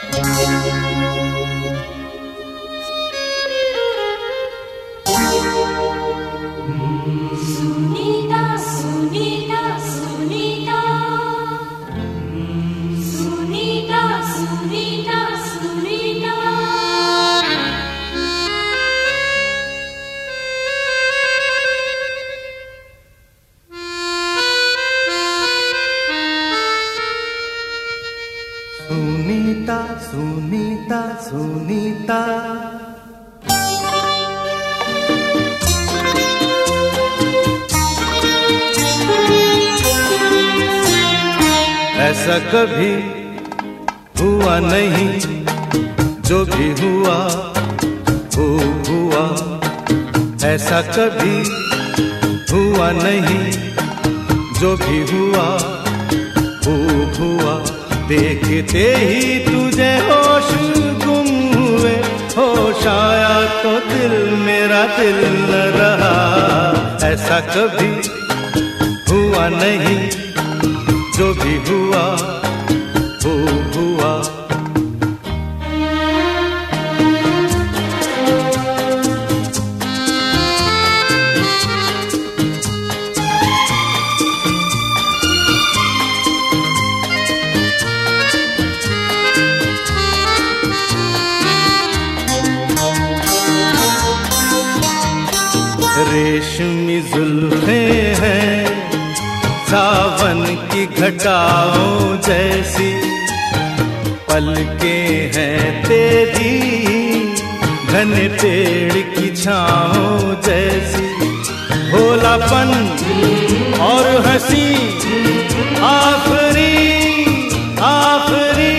सुनीता सुनीता सुनीता ऐसा कभी हुआ नहीं, जो भी हुआ वो हुआ। ऐसा कभी हुआ नहीं, जो भी हुआ वो हुआ। देखते ही तुझे होश गुम हुए, होश आया तो दिल मेरा दिल न रहा। ऐसा कभी हुआ नहीं, जो भी हुआ वो हुआ। रेशमी जुल्फें हैं सावन की घटाओं जैसी, पलकें हैं तेरी घने पेड़ की छाओं जैसी। भोलापन और हंसी आखरी आखरी।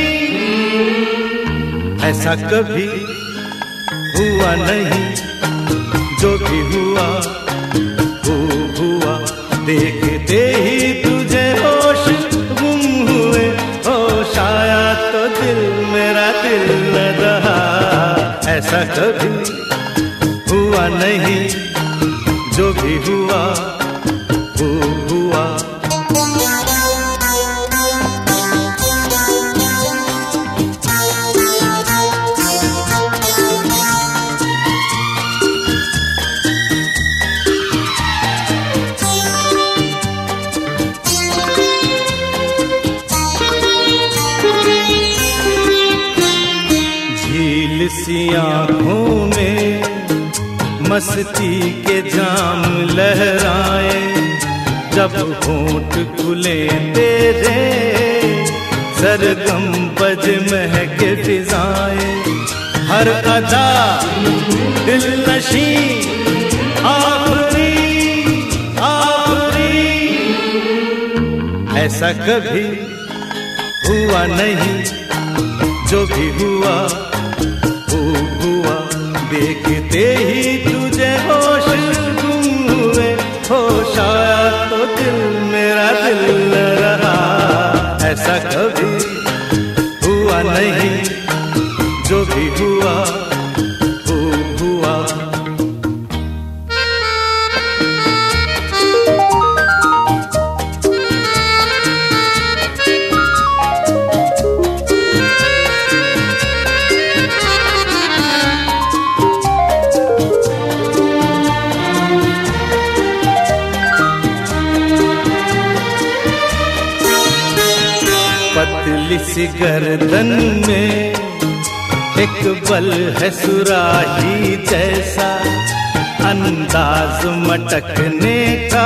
ऐसा कभी हुआ नहीं, जो भी हुआ वो हुआ। देखते ही तुझे होश गुम हुए, होश आया तो दिल मेरा दिल न रहा। ऐसा कभी हुआ नहीं, जो भी हुआ वो हुआ। सी आँखों में मस्ती के जाम लहराए, जब होंठ खुले तेरे सरगम बज महके फिजाएं। हर अदा दिल नशी आखरी आखरी। ऐसा कभी हुआ नहीं, जो भी हुआ वो हुआ। देखते ही तुझे होश गुम हुए, होश आया तो दिल मेरा दिल न रहा। ऐसा कभी हुआ नहीं, जो भी हुआ वो हुआ। पतली सी गर्दन में एक बल है सुराही जैसा, अंदाज मटकने का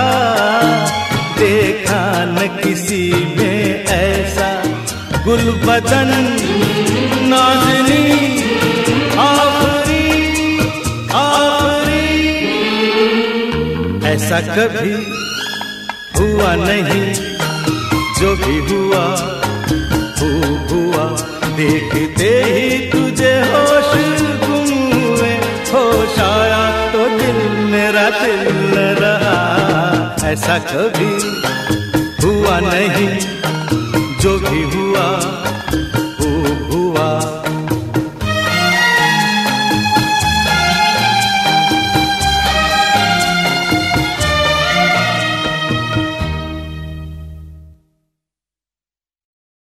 देखा न किसी में ऐसा। गुलबदन नाज़नी आखरी आखरी। ऐसा कभी हुआ नहीं, जो भी हुआ वो हुआ। देखते ही तुझे होश गुम हुए, होश आया तो दिल मेरा दिल न रहा। ऐसा कभी हुआ नहीं,